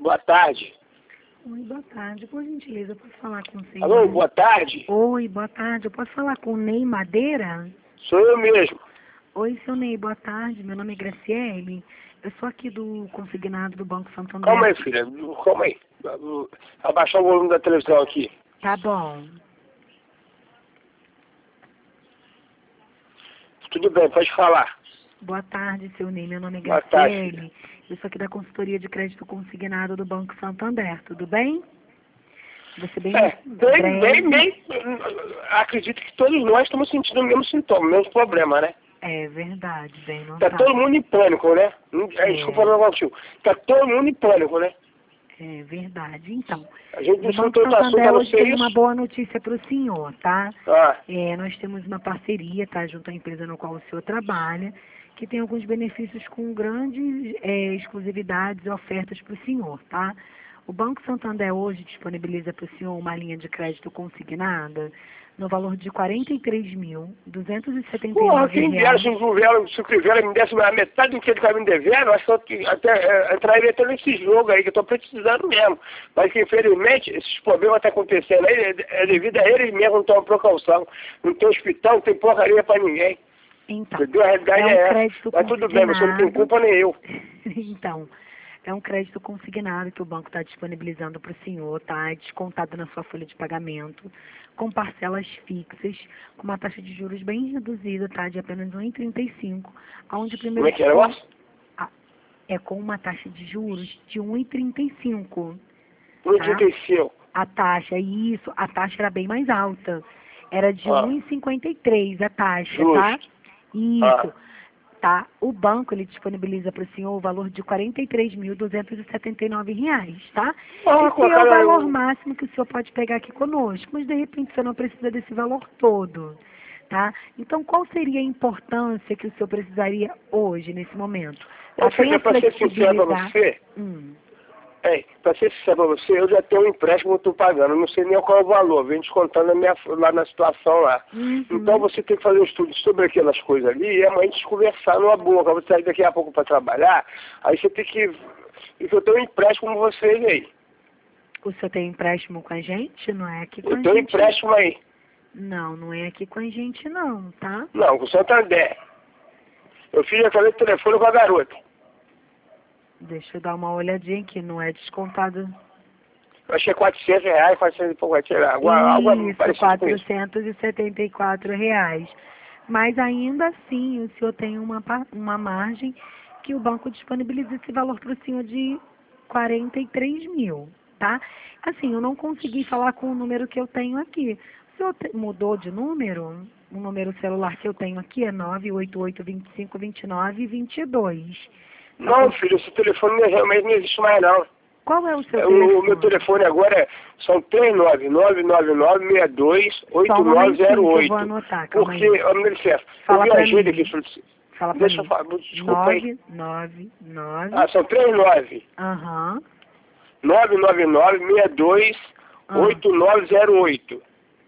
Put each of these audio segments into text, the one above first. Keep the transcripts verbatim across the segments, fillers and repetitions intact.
Boa tarde. Oi, boa tarde. Por gentileza, eu posso falar com o senhor? Alô, boa tarde. Oi, boa tarde. Eu posso falar com o Ney Madeira? Sou eu mesmo. Oi, seu Ney, boa tarde. Meu nome é Graciele. Eu sou aqui do consignado do Banco Santander. Calma aí, filha. Calma aí. Abaixar o volume da televisão aqui. Tá bom. Tudo bem, pode falar. Boa tarde, seu Ney. Meu nome é Boa tarde, Graciele. filha. Eu sou aqui da consultoria de crédito consignado do Banco Santander. Tudo bem? Você bem É, bem, breve. bem, bem. Acredito que todos nós estamos sentindo o mesmo sintoma, o mesmo problema, né? É verdade, bem, não Tá tá. todo mundo em pânico, né? É, É. Desculpa não contigo. Tá todo mundo em pânico, né? É verdade. Então, A gente o discutiu Banco outro assunto, Santander a não hoje ser tem uma isso. boa notícia para o senhor, tá? Ah, É, nós temos uma parceria, tá, junto à empresa no qual o senhor trabalha, que tem alguns benefícios com grandes é, exclusividades e ofertas para o senhor, tá? O Banco Santander hoje disponibiliza para o senhor uma linha de crédito consignada no valor de quarenta e três mil duzentos e setenta e porra, nove quem dera reais. se o governo, se o governo me desse a metade do que ele está me devendo, acho que eu até é, entraria até nesse jogo aí, que eu estou precisando mesmo. Mas que infelizmente esses problemas estão acontecendo aí, é, é devido a eles mesmos não tomam precaução. Não tem hospital, não tem porcaria para ninguém. Então, Entendeu? A realidade é um é essa. crédito Mas tudo bem, você não tem consignado. culpa nem eu. Então, é um crédito consignado que o banco está disponibilizando para o senhor, tá? É descontado na sua folha de pagamento, com parcelas fixas, com uma taxa de juros bem reduzida, tá? De apenas um vírgula trinta e cinco, onde o Como primeiro é que é o negócio? Ah, é com uma taxa de juros de um vírgula trinta e cinco, um tá? trinta e cinco. A taxa, isso, a taxa era bem mais alta. Era de Ah, um vírgula cinquenta e três a taxa, tá? justo. Isso. Ah, Tá? O banco, ele disponibiliza para o senhor o valor de quarenta e três mil duzentos e setenta e nove reais, tá? ah Esse é o cara, valor eu... máximo que o senhor pode pegar aqui conosco, mas de repente você não precisa desse valor todo, tá? Então, qual seria a importância que o senhor precisaria hoje, nesse momento? Ô, Tá? Tem filha, a para ser sincero para flexibilidade. você, Hum. é, para ser sincero para você, eu já tenho um empréstimo que eu estou pagando, eu não sei nem qual é o valor, vem descontando a minha, lá na situação lá. Uhum. Então você tem que fazer um estudo sobre aquelas coisas ali e amanhã a gente conversar numa boa. Quando você sair daqui a pouco para trabalhar, aí você tem que. E eu tenho um empréstimo com vocês aí. O senhor tem empréstimo com a gente? Não é aqui com Eu a tenho um gente. empréstimo aí. Não, não é aqui com a gente não, tá? Não, com o Santander. Eu fiz através do telefone com a garota. Deixa eu dar uma olhadinha aqui, não é descontado. Eu achei quatrocentos reais, quatrocentos e pouco, vai tirar. Algo, algo Isso, parecido com isso. quatrocentos e setenta e quatro reais. Mas ainda assim, o senhor tem uma, pa- uma margem que o banco disponibiliza esse valor para o senhor de quarenta e três mil, tá? Assim, eu não consegui falar com o número que eu tenho aqui. O senhor te- mudou de número? O número celular que eu tenho aqui é nove oito oito, dois cinco, dois nove, dois dois. Não, filho, esse telefone não- realmente não existe mais não. Qual é o seu É, telefone? O meu telefone agora é, são três nove nove nove nove seis dois Só oito um nove momentinho zero que eu oito. vou anotar, calma Porque, aí. ó, me licença, eu Fala pra viajei mim. daqui, falei assim, Fala pra deixa eu mim. falar, desculpa aí. nove nove nove. Ah, são três nove Aham. nove nove nove seis dois Ah, oito nove zero oito.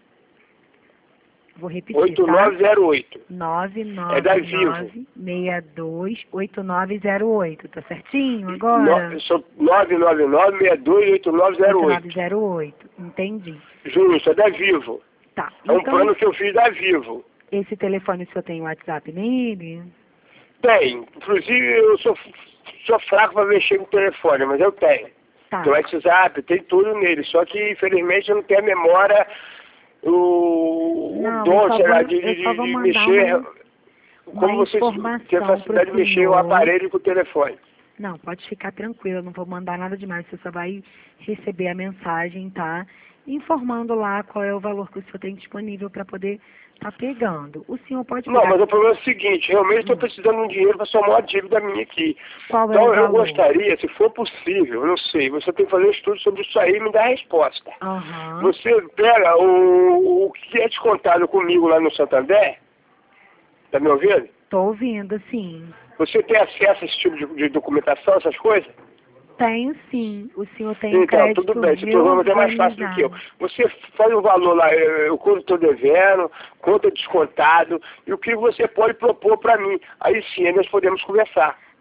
vou repetir, oito tá? nove zero oito. nove É da nove Vivo. nove, seis dois, oito nove zero oito. Tá certinho No, agora? são nove nove nove seis dois oito nove zero oito nove oito. zero oito. Entendi. Justo, é da Vivo. Tá. É um Então, plano que eu fiz da Vivo. esse telefone o senhor tem WhatsApp nele? Tem. Inclusive, eu sou, sou fraco para mexer no telefone, mas eu tenho. Tá. Tem o WhatsApp, tem tudo nele. Só que, infelizmente, eu não tenho a memória, o, o Não, eu dom, só sei lá, vou- de, de, eu só vou de mandar mexer. uma- Como uma você tem a informação facilidade de pro mexer o senhor. aparelho com o telefone. Não, pode ficar tranquilo, eu não vou mandar nada demais, você só vai receber a mensagem, tá? Informando lá qual é o valor que o senhor tem disponível para poder estar pegando. O senhor pode Não, pegar. mas o problema é o seguinte, realmente estou Hum. precisando de um dinheiro para somar uma dívida minha aqui. Qual é Então o eu valor? gostaria, se for possível, eu não sei, você tem que fazer um estudo sobre isso aí e me dar a resposta. Aham. Você pega o, o que é descontado comigo lá no Santander, tá me ouvindo? Tô ouvindo, sim. Você tem acesso a esse tipo de, de documentação, essas coisas? Tenho sim. O senhor tem um Então, crédito tudo bem, se tornou até mais fácil do que eu. Você faz um valor lá, eu quanto estou devendo, quanto é descontado, e o que você pode propor para mim. Aí sim, nós podemos conversar.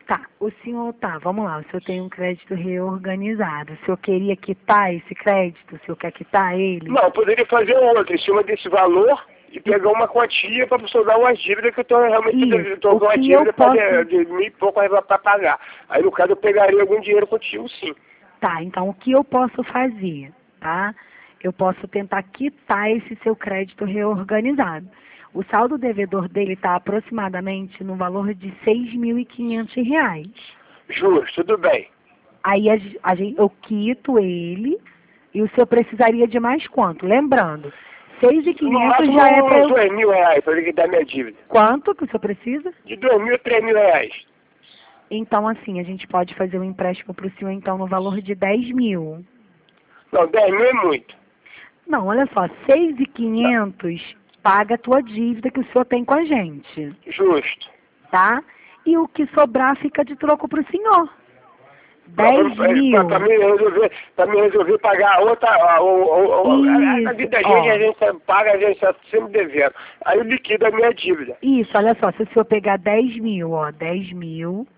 Tá, o senhor, tá, vamos lá, o senhor tem um crédito reorganizado. O senhor queria quitar esse crédito? O senhor quer quitar ele? Não, eu poderia fazer outro em cima desse valor e pegar uma quantia para dar umas dívidas que eu estou realmente estou com uma dívida posso... de, de mil e pouco para pagar. Aí no caso eu pegaria algum dinheiro contigo, sim. Tá, então o que eu posso fazer, tá? Eu posso tentar quitar esse seu crédito reorganizado. O saldo devedor dele está aproximadamente no valor de seis mil e quinhentos reais. Justo, tudo bem. Aí a, a, eu quito ele e o senhor precisaria de mais quanto? Lembrando, seis mil e quinhentos já é para eu... dois mil reais para liquidar minha dívida. Quanto que o senhor precisa? De dois mil, três mil reais. Então, assim, a gente pode fazer um empréstimo para o senhor, então, no valor de dez mil. Não, dez mil é muito. Não, olha só, seis mil e quinhentos paga a tua dívida que o senhor tem com a gente. Justo. Tá? E o que sobrar fica de troco para o senhor. dez mil. Para mim resolver, para mim resolver pagar a outra, a, a, a, a, a vida da gente, a gente paga, a gente está sempre devendo. Aí eu liquido a minha dívida. Isso, olha só, se o senhor pegar dez mil, ó, dez mil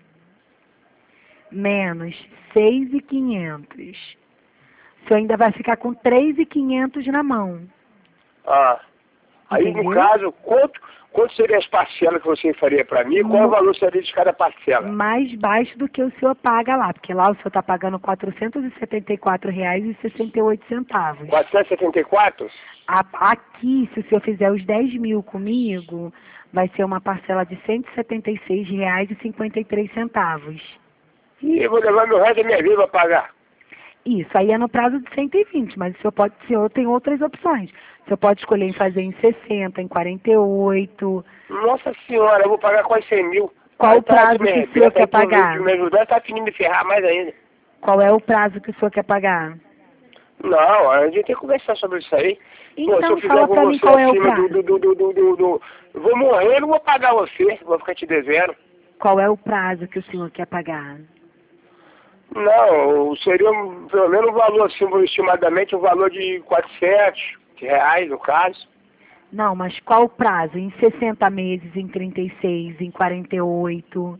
menos seis mil e quinhentos, o senhor ainda vai ficar com três mil e quinhentos na mão. Ah. Aí, Entendeu? no caso, quanto, quanto seriam as parcelas que você faria para mim? Qual o valor seria de cada parcela? Mais baixo do que o senhor paga lá, porque lá o senhor está pagando quatrocentos e setenta e quatro reais e sessenta e oito centavos. quatrocentos e setenta e quatro? Aqui, se o senhor fizer os dez mil comigo, vai ser uma parcela de cento e setenta e seis reais e cinquenta e três centavos. E eu vou levar meu resto da minha vida para pagar. Isso, aí é no prazo de cento e vinte, mas o senhor, pode, o senhor tem outras opções. O senhor pode escolher em fazer em sessenta, em quarenta e oito. Nossa senhora, eu vou pagar quase cem mil. Qual o tá prazo que o senhor quer pagar? Me ajudar, tá afim de me ferrar mais ainda. Qual é o prazo que o senhor quer pagar? Não, a gente tem que conversar sobre isso aí. Então, Pô, se eu fala fizer pra com mim você qual é o acima prazo. do, do, do, do, do, do, eu vou morrer, eu não vou pagar você, vou ficar te devendo. Qual é o prazo que o senhor quer pagar? Não, seria um, pelo menos um valor, assim, estimadamente um valor de quatrocentos reais, no caso. Não, mas qual o prazo? Em sessenta meses, em trinta e seis, em quarenta e oito?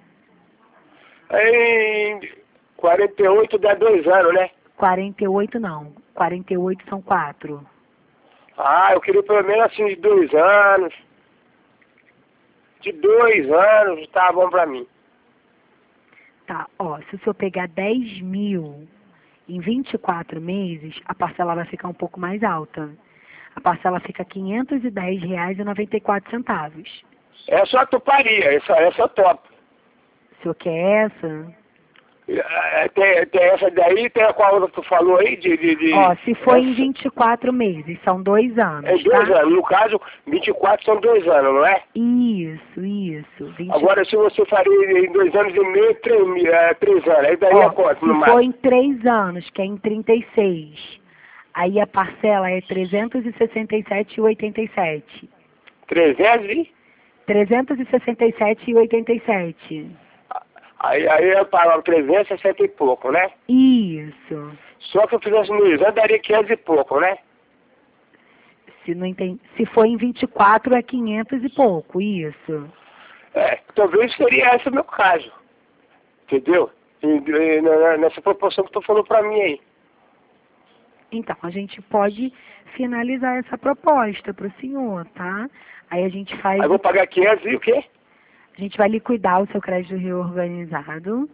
Em quarenta e oito dá dois anos, né? quarenta e oito não, quarenta e oito são quatro. Ah, eu queria pelo menos assim de dois anos. De dois anos tá bom pra mim. Tá, ó, se o senhor pegar dez mil em vinte e quatro meses, a parcela vai ficar um pouco mais alta. A parcela fica quinhentos e dez reais e noventa e quatro centavos. Essa eu toparia, essa, essa eu topo. O senhor quer essa? É, Tem, tem essa daí, tem a qual outra que tu falou aí, de... de, de Ó, se for essa, em vinte e quatro meses, são dois anos, é dois tá? anos, no caso, vinte e quatro são dois anos, não é? Isso, isso. vinte... Agora, se você faria em dois anos e meio, três, mil, é, três anos, aí daria Ó, quanto no se máximo? for em três anos, que é em trinta e seis, aí a parcela é trezentos e sessenta e sete reais e oitenta e sete. trezentos e? trezentos e sessenta e sete reais e oitenta e sete. Aí, aí eu pagava trezentos e sessenta e pouco, né? Isso. Só que eu fizesse no anos, daria quinhentos e pouco, né? Se, não entendi, se for em vinte e quatro, é quinhentos e pouco, isso. É, talvez seria esse o meu caso. Entendeu? E, e, na- nessa proporção que tu falou pra mim aí. Então, a gente pode finalizar essa proposta para o senhor, tá? Aí a gente faz... Aí eu vou pagar quinhentos e o quê? A gente vai liquidar o seu crédito reorganizado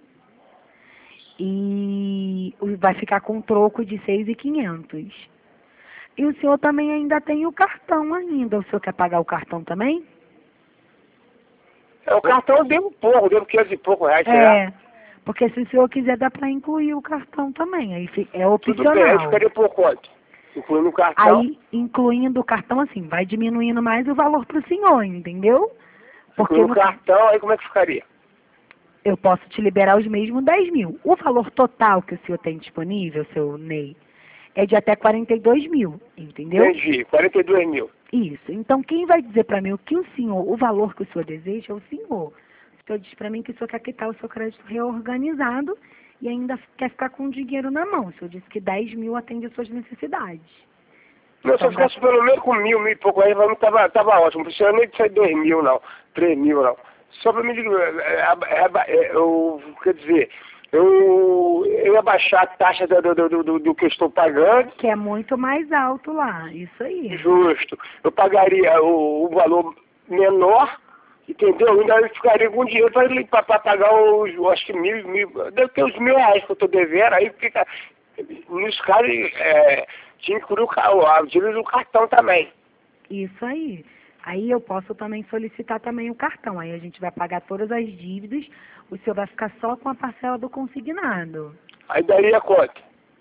e vai ficar com um troco de seis mil e quinhentos. E o senhor também ainda tem o cartão ainda. O senhor quer pagar o cartão também? É, o cartão eu devo pouco, eu devo quinhentos e pouco reais, será? É, porque se o senhor quiser dá para incluir o cartão também. Aí fi- é Tudo bem, aí opcional. ficaria por quanto? Incluindo o cartão. Aí, incluindo o cartão, assim, vai diminuindo mais o valor para o senhor, entendeu? Porque Incluindo o no cartão, aí como é que ficaria? eu posso te liberar os mesmos dez mil. O valor total que o senhor tem disponível, seu Ney, é de até quarenta e dois mil, entendeu? Entendi, quarenta e dois mil. Isso. Então, quem vai dizer para mim o que o senhor, o valor que o senhor deseja é o senhor. O senhor diz para mim que o senhor quer quitar o seu crédito reorganizado e ainda quer ficar com o dinheiro na mão. O senhor disse que dez mil atende às suas necessidades. Não, se Então, eu ficasse pelo menos com mil, mil e pouco aí, tava, tava ótimo. Não precisa nem de ser dois mil, não. Três mil, não. só para me dizer, é, é, é, eu, quer dizer, eu, eu ia baixar a taxa do, do, do, do, do que eu estou pagando. Que é muito mais alto lá, isso aí. Justo. Eu pagaria o, o valor menor, entendeu? Eu ainda ficaria com dinheiro para pagar os, eu acho que mil, mil, deve ter os mil reais que eu estou devendo, aí fica, nesse caso, é, tinha que incluir o, o, o dinheiro do cartão também. Isso aí. Aí eu posso também solicitar também o cartão. Aí a gente vai pagar todas as dívidas, o senhor vai ficar só com a parcela do consignado. Aí daria quanto?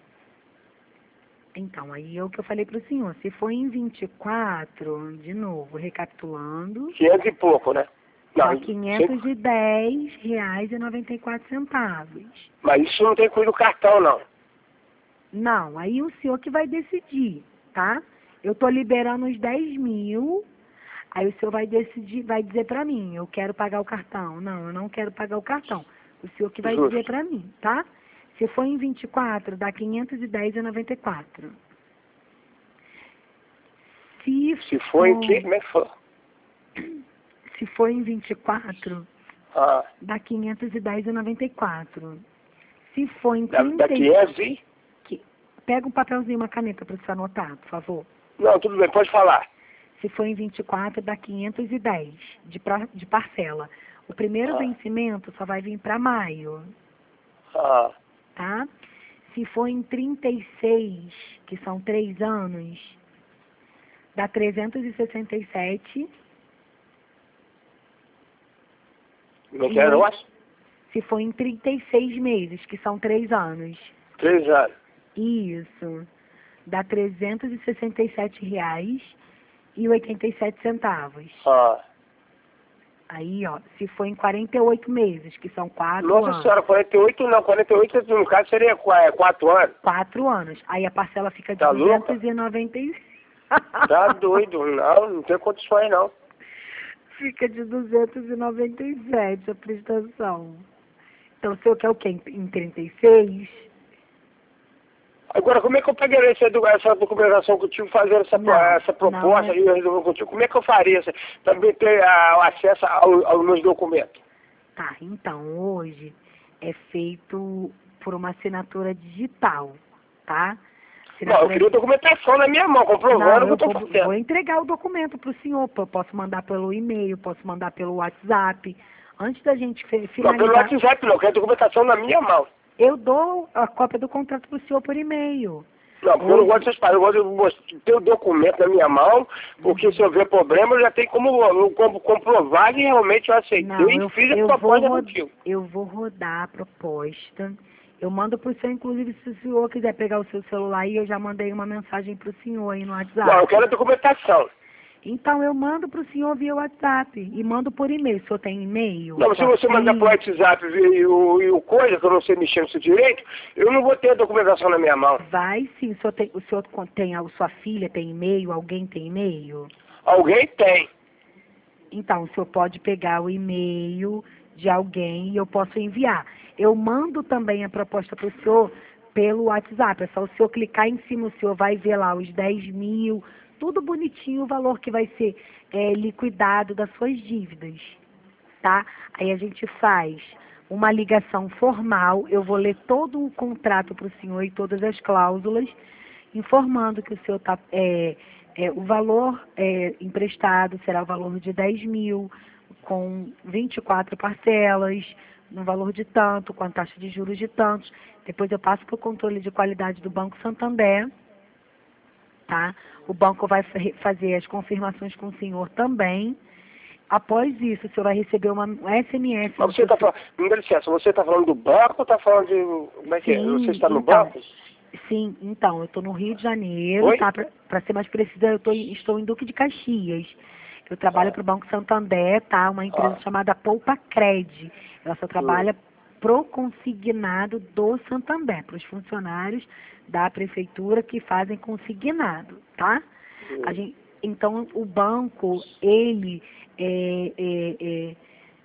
Então, aí é o que eu falei para o senhor. Se for em vinte e quatro, de novo, recapitulando, quinhentos e pouco, né? dá Não, quinhentos e dez reais e noventa e quatro centavos. mas isso não tem incluído o cartão, não. Não, aí o senhor que vai decidir, tá? Eu estou liberando os dez mil, aí o senhor vai decidir, vai dizer para mim, eu quero pagar o cartão. Não, eu não quero pagar o cartão. O senhor que vai Justo. dizer para mim, tá? Se for em vinte e quatro, dá quinhentos e dez reais e noventa e quatro. Se, Se for em que, como é que for? Se for em vinte e quatro, Ah, dá quinhentos e dez reais e noventa e quatro. Se for em da, da trinta e quinhentos e... que- pega um papelzinho e uma caneta para você anotar, por favor. Não, tudo bem, pode falar. Se for em vinte e quatro, dá quinhentos e dez de, pra, de parcela. O primeiro Ah. vencimento só vai vir para maio, Ah, tá? Se for em trinta e seis, que são três anos, dá trezentos e sessenta e sete. não E quero oito- mais? Se for em trinta e seis meses, que são três anos, Três anos. isso, dá trezentos e sessenta e sete reais e oitenta e sete centavos. Ah. Aí, ó, se for em quarenta e oito meses, que são quatro Nossa anos. senhora, quarenta e oito não, quarenta e oito no caso seria qua- é, quatro anos. Quatro anos. Aí a parcela fica de Tá louca? duzentos e noventa e Tá doido, não, não tem condições não. Fica de duzentos e noventa e sete a prestação. Então, o senhor quer o quê? Em em trinta e seis? Agora, como é que eu pegaria essa, edu- essa documentação contigo, fazendo essa, pro- Não, essa proposta não é- e eu resolver contigo? Como é que eu faria essa, também ter ah, o acesso ao- aos meus documentos? Tá, então, hoje é feito por uma assinatura digital, tá? Não, eu Assinatura queria documentação na minha mão, comprovando Não, o que eu eu estou vou, fazendo. vou entregar o documento para o senhor. pô. Eu posso mandar pelo e-mail, posso mandar pelo WhatsApp. Antes da gente fe- Não, pelo finalizar, WhatsApp não, eu quero documentação na minha mão. eu dou a cópia do contrato para o senhor por e-mail. Não, porque eu não Hoje- gosto dessas paradas, eu gosto de ter o documento na minha mão, porque se houver problema eu já tenho como, como comprovar que realmente eu aceitei Não, e eu, fiz a eu, vou proposta ro- contigo. eu vou rodar a proposta. Eu mando para o senhor, inclusive, se o senhor quiser pegar o seu celular aí, eu já mandei uma mensagem para o senhor aí no WhatsApp. Não, eu quero a documentação. Então, eu mando para o senhor via WhatsApp e mando por e-mail. O senhor tem e-mail? Não, se Sua você mandar filha? pro WhatsApp e o, e o coisa, que eu não sei mexer no seu direito, eu não vou ter a documentação na minha mão. Vai sim. O senhor tem, o senhor con- tem a sua filha tem e-mail? Alguém tem e-mail? Alguém tem. Então, o senhor pode pegar o e-mail de alguém e eu posso enviar. Eu mando também a proposta para o senhor pelo WhatsApp. É só o senhor clicar em cima, o senhor vai ver lá os dez mil, tudo bonitinho, o valor que vai ser é, liquidado das suas dívidas, tá? Aí a gente faz uma ligação formal, eu vou ler todo o contrato para o senhor e todas as cláusulas, informando que o senhor tá, é, é, o valor é, emprestado será o valor de dez mil, com vinte e quatro parcelas, no valor de tanto, com a taxa de juros de tantos. Depois eu passo para o controle de qualidade do Banco Santander, tá? O banco vai fa- fazer as confirmações com o senhor também. Após isso, o senhor vai receber uma, um S M S. Mas no você seu está ce- falando, me dá licença, você está falando do banco ou está falando de, como é que é? Sim, Você está no então, banco? Sim, então, eu estou no Rio de Janeiro, Oi? tá? Para ser mais precisa, eu tô, em- estou em Duque de Caxias. Eu trabalho Ah. para o Banco Santander, tá? Uma empresa Ah. chamada Poupa Cred. Ela só trabalha pro consignado do Santander, para os funcionários da prefeitura que fazem consignado, tá? A gente, então, o banco, ele é, é, é,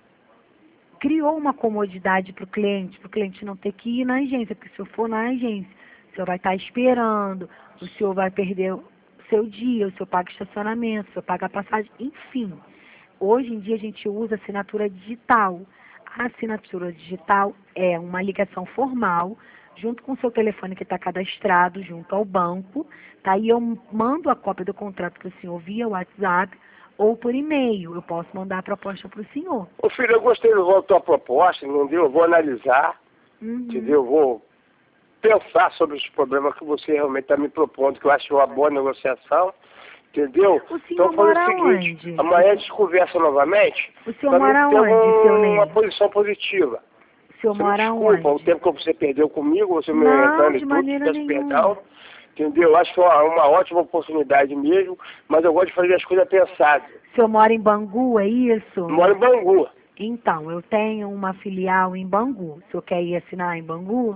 criou uma comodidade para o cliente, para o cliente não ter que ir na agência, porque se eu for na agência, o senhor vai estar esperando, o senhor vai perder o seu dia, o senhor paga estacionamento, o senhor paga passagem, enfim. Hoje em dia a gente usa assinatura digital. A assinatura digital é uma ligação formal, junto com o seu telefone que está cadastrado junto ao banco, tá? E eu mando a cópia do contrato para o senhor via WhatsApp ou por e-mail. Eu posso mandar a proposta para o senhor. Ô filho, eu gostei da tua proposta, entendeu? Eu vou analisar, Uhum. entendeu? Eu vou pensar sobre os problemas que você realmente está me propondo, que eu acho uma boa negociação, entendeu? O senhor Então foi o mora seguinte, onde? amanhã a gente conversa novamente, O senhor para mora mim ter onde, seu um, uma Ney? posição positiva. O senhor Você me mora desculpa, o onde? tempo que você perdeu comigo, você me Não, retando de e tudo, te maneira peço nenhuma. perdão, entendeu? Eu acho que é uma, uma ótima oportunidade mesmo, mas eu gosto de fazer as coisas pensadas. O senhor mora em Bangu, é isso? Eu moro em Bangu. Então, eu tenho uma filial em Bangu. O senhor quer ir assinar em Bangu?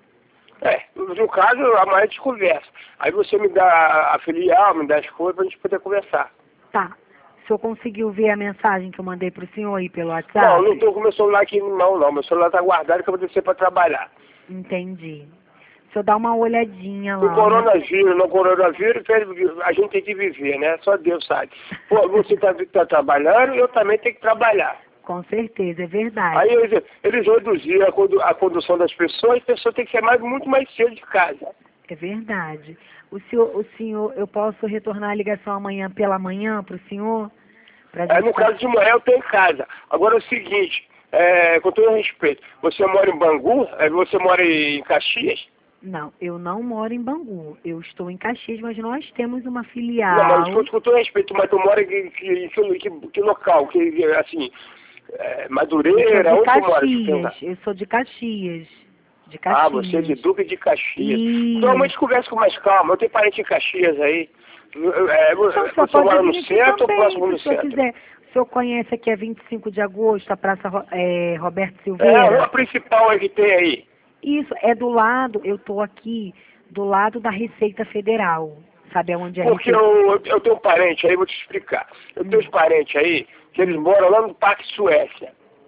É, no caso, amanhã a gente conversa. Aí você me dá a, a filial, me dá as coisas pra gente poder conversar. Tá. O senhor conseguiu ver a mensagem que eu mandei pro senhor aí pelo WhatsApp? Não, eu não tô com meu celular aqui em mão, não. Meu celular tá guardado que eu vou descer pra trabalhar. Entendi. O senhor dá uma olhadinha O lá. coronavírus, no coronavírus, a gente tem que viver, né? Só Deus sabe. Pô, você tá, tá trabalhando, eu também tenho que trabalhar. Com certeza, é verdade. Aí eles, eles reduziram a, condu, a condução das pessoas, a pessoa tem que ser mais, muito mais cedo de casa. É verdade. O senhor, o senhor, eu posso retornar a ligação amanhã pela manhã para o senhor? Pra É, gente no tá... caso de manhã eu tenho em casa. Agora é o seguinte, é, com todo respeito, você mora em Bangu? É, você mora em Caxias? Não, eu não moro em Bangu. Eu estou em Caxias, mas nós temos uma Não, mas filial. com, com todo respeito, mas tu mora em que, que, que, que local? Que, assim, é, Eu Madureira? sou de Onde tu mora? Deixa eu Caxias. perguntar. Eu sou de Caxias. De Caxias. Ah, você é de Duque de Caxias. Isso. Então a gente conversa com mais calma. Eu tenho parente em Caxias aí. É, Então, o senhor você pode mora vir no aqui centro ou também, próximo se do o senhor centro? quiser. O senhor conhece aqui a vinte e cinco de agosto, a Praça Ro- é, Roberto É, a Silveira? rua principal aí que tem aí. Isso, é do lado, eu estou aqui, do lado da Receita Federal. Sabe aonde é a Porque Receita? eu, eu tenho um parente aí, vou te explicar. Eu tenho uns parentes aí, que eles moram lá no Parque Suécia.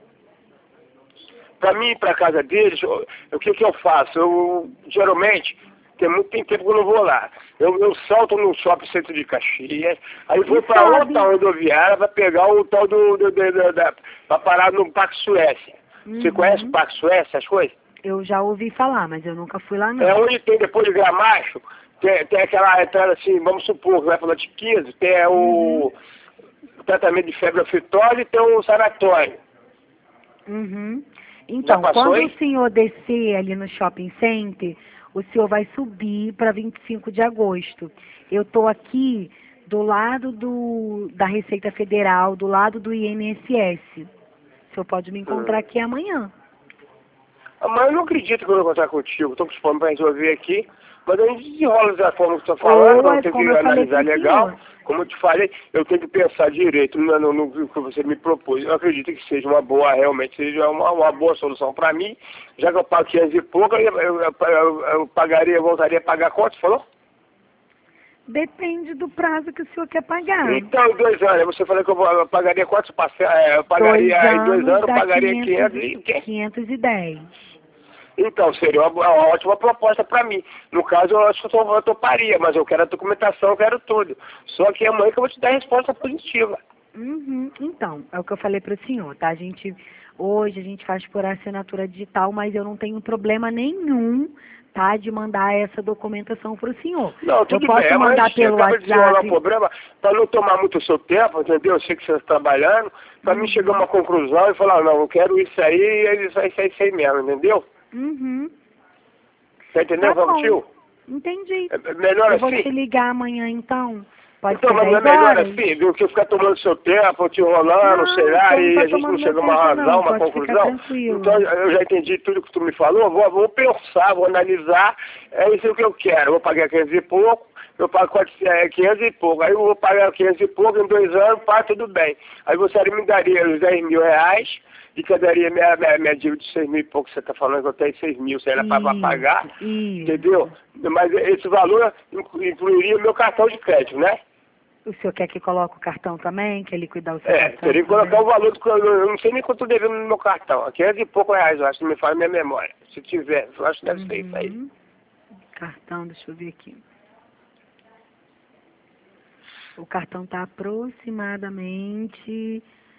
Para mim ir para casa deles, eu- o que que eu faço? Eu, geralmente, tem muito tem tempo que eu não vou lá. Eu, eu salto no shopping centro de Caxias, aí vou E para sabe- outra rodoviária para pegar o tal do, do, do, do da, para parar no Parque Suécia. Você Uhum. conhece o Parque Suécia, as coisas? Eu já ouvi falar, mas eu nunca fui lá não. É onde tem, depois de Gramacho, tem, tem aquela entrada assim, vamos supor, que vai falar de quinze, tem o tratamento de febre aftosa e tem o sanatório. Uhum. Então, passou quando aí? o senhor descer ali no shopping center, o senhor vai subir para vinte e cinco de agosto. Eu estou aqui do lado do, da Receita Federal, do lado do I N S S. O senhor pode me encontrar Hum. aqui amanhã. Ah, mas eu não acredito que eu vou encontrar contigo. Estou com os planos para resolver aqui. Mas a gente desenrola da forma que você está falando, Ou eu é tenho como que eu falei analisar pro legal. senhor. Como eu te falei, eu tenho que pensar direito no, no, no que você me propôs. Eu acredito que seja uma boa, realmente, seja uma, uma boa solução para mim. Já que eu pago quinhentos e pouco, eu, eu, eu, eu, eu pagaria, voltaria a pagar quanto, você falou? Depende do prazo que o senhor quer pagar. Então, em dois anos, você falou que eu, vou- eu pagaria quantos parcelas? É, eu pagaria, Dois em dois anos anos, eu dá pagaria quinhentos, quinhentos e o quê? quinhentos e dez. Então, seria uma, uma ótima proposta para mim. No caso, eu acho que eu, to- eu toparia, mas eu quero a documentação, eu quero tudo. Só que amanhã que eu vou te dar a resposta positiva. Uhum. Então, é o que eu falei para o senhor, tá? A gente, hoje a gente faz por assinatura digital, mas eu não tenho problema nenhum, tá, de mandar essa documentação para o senhor. Não, Eu tudo posso bem. Amanhã mandar você pelo acaba de desenrolar o WhatsApp. problema para não tomar muito o seu tempo, entendeu? Eu sei que você está trabalhando, para mim chegar a uma conclusão e falar, não, eu quero isso aí, e isso aí, isso aí, isso aí mesmo, entendeu? Uhum. Tá entendendo, Tá bom. tio? Entendi. É melhor Eu vou assim? te ligar amanhã, então. Pode Então, ser mas não é dez melhor horas? assim, do que ficar tomando seu tempo, te enrolando, Não, sei lá, você não e tá a gente não tomando meu chega a uma tempo, razão, não. uma Pode ficar conclusão. tranquilo. Então, eu já entendi tudo que tu me falou, vou, vou pensar, vou analisar, é isso que eu quero. Eu vou pagar quinhentos e pouco, eu pago quinhentos e pouco, aí eu vou pagar quinhentos e pouco em dois anos, pá, tudo bem. Aí você me daria os dez mil reais, e que eu daria minha, minha, minha dívida de seis mil e pouco, você está falando que eu tenho seis mil, você era para pagar, Isso. entendeu? Mas esse valor inclu- incluiria o meu cartão de crédito, né? O senhor quer que coloque o cartão também? Quer liquidar o seu É, cartão teria que também? colocar o valor do que eu eu não sei nem quanto eu devendo no meu cartão. quinhentos e pouco reais, eu acho, não me fala minha memória. Se tiver, eu acho que deve ser isso aí. Uhum. Cartão, deixa eu ver aqui. O cartão tá aproximadamente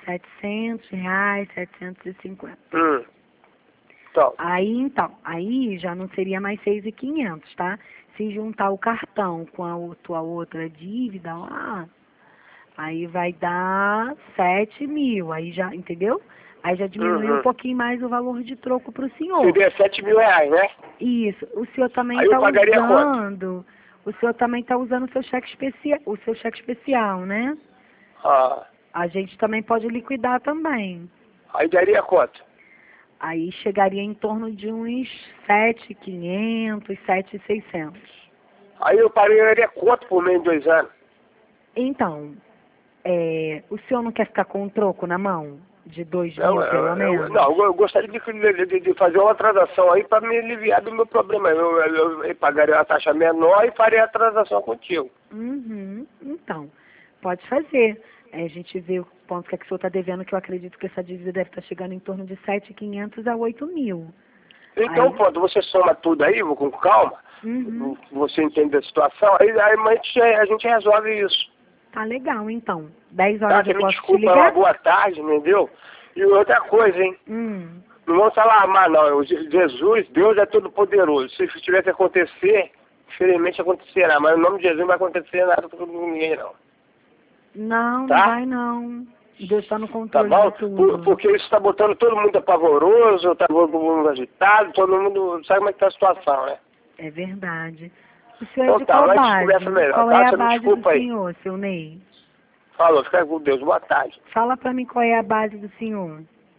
setecentos reais, setecentos e cinquenta. Hum. Então. Aí, então, aí já não seria mais seis mil e quinhentos, tá? Se juntar o cartão com a o- tua outra dívida lá, aí vai dar sete mil, aí já, entendeu? Aí já diminuiu Uhum. um pouquinho mais o valor de troco pro senhor. Seria sete mil reais, né? Isso. O senhor também Aí eu está pagaria usando, o senhor também está usando o seu cheque especial, o seu cheque especial, né? Ah, A gente também pode liquidar também. aí daria quanto? Aí chegaria em torno de uns sete mil e quinhentos, sete mil e seiscentos. Aí eu pagaria quanto por mês em dois anos? Então, é, o senhor não quer ficar com um troco na mão? De dois Eu, mil, eu, pelo eu- menos? não, eu gostaria de, de, de fazer uma transação aí para me aliviar do meu problema. Eu, eu, eu pagaria uma taxa menor e faria a transação contigo. Uhum. Então, pode fazer. É, a gente vê o quanto que, é que o senhor está devendo, que eu acredito que essa dívida deve estar chegando em torno de sete mil e quinhentos a oito mil. Então, Aí, pronto, você soma tudo aí, com calma, uhum. você entende a situação, aí, aí a, gente, a gente resolve isso. Tá legal, então. dez Tá? horas Você eu me posso te desculpa, uma ligar? boa tarde, entendeu? E outra coisa, hein? Hum. Não vamos se alarmar, não. O Je- Jesus, Deus é todo poderoso. Se isso tiver que acontecer, infelizmente acontecerá. Mas no nome de Jesus não vai acontecer nada com ninguém, não. Não, Tá? não vai não. Deus está no Tá controle bom? de tudo. Por- porque isso está botando todo mundo apavoroso, tá todo mundo agitado, todo mundo sabe como é que tá a situação, né? É verdade. O senhor é Então de tá, qual mas a gente base? conversa melhor, Qual tá? é a Você me base do desculpa aí. senhor, seu Ney? Falou, fica com Deus. Boa tarde. Fala pra mim qual é a base do senhor.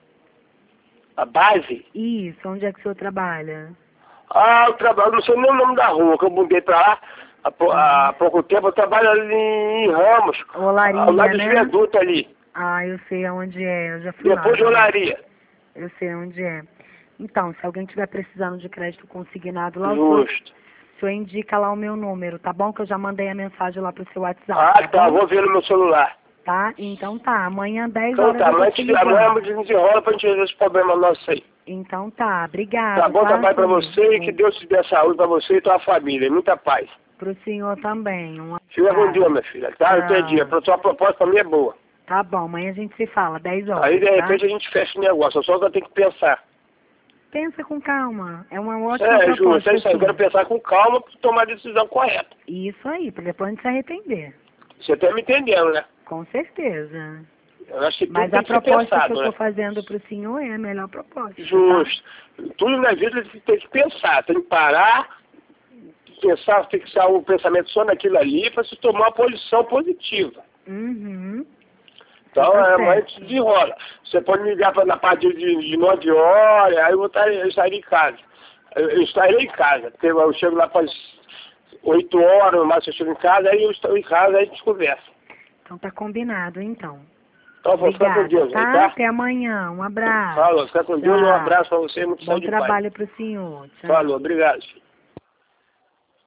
A base? Isso, onde é que o senhor trabalha? Ah, eu trabalho, não sei nem o nome da rua, que eu mudei pra lá há, pou- há pouco tempo. Eu trabalho ali em Ramos, Olaria, ao lado do né? viaduto ali. Ah, eu sei aonde é, eu já fui lá. Depois de Olaria. Eu sei onde é. Então, se alguém estiver precisando de crédito consignado lá, o senhor, Justo. o senhor indica lá o meu número, tá bom? Que eu já mandei a mensagem lá pro seu WhatsApp, Ah, tá tá, bom? vou ver no meu celular. Tá? Então tá, amanhã dez Então horas tá, eu tô mas te te- amanhã a ligando. gente desenrola pra gente resolver esse problema nosso aí. Então tá, obrigada. Tá bom trabalho pra você e que Deus te dê saúde pra você e tua família. Muita paz. Pro senhor também. Um Fica com abraço. Deus, minha filha. Tá? Eu entendi. A sua proposta pra mim é boa. Tá bom, amanhã a gente se fala, dez horas. Aí de tá? repente a gente fecha o negócio. Só que eu tenho que pensar. Pensa com calma. É uma ótima É, justo. proposta. É isso aí. Eu sim. quero pensar com calma pra tomar a decisão correta. Isso aí, pra depois não se arrepender. Você tá me entendendo, né? Com certeza. Eu acho que tudo Mas tem a que ser proposta que pensado, eu né? tô fazendo pro senhor é a melhor proposta. Justo. Tudo na vida tem que pensar, tem que parar, pensar, fixar o pensamento só naquilo ali para se tomar uma posição positiva. Tá? Uhum. Então, Tá é, mas certo. desenrola. Você pode me ligar pra, na parte de, de nove horas, aí eu, vou estar, eu estarei em casa. Eu, eu estarei em casa, porque eu chego lá para oito horas, mas eu chego em casa, aí eu estou em casa, aí a gente conversa. Então tá combinado, então. Então, vou ficar com Obrigada, Deus tá? aí, tá? Até amanhã. Um abraço. Falou, fica com Deus, um Tchau. abraço para você, muito Bom saúde e paz. trabalho pro senhor. Tchau. Falou, obrigado.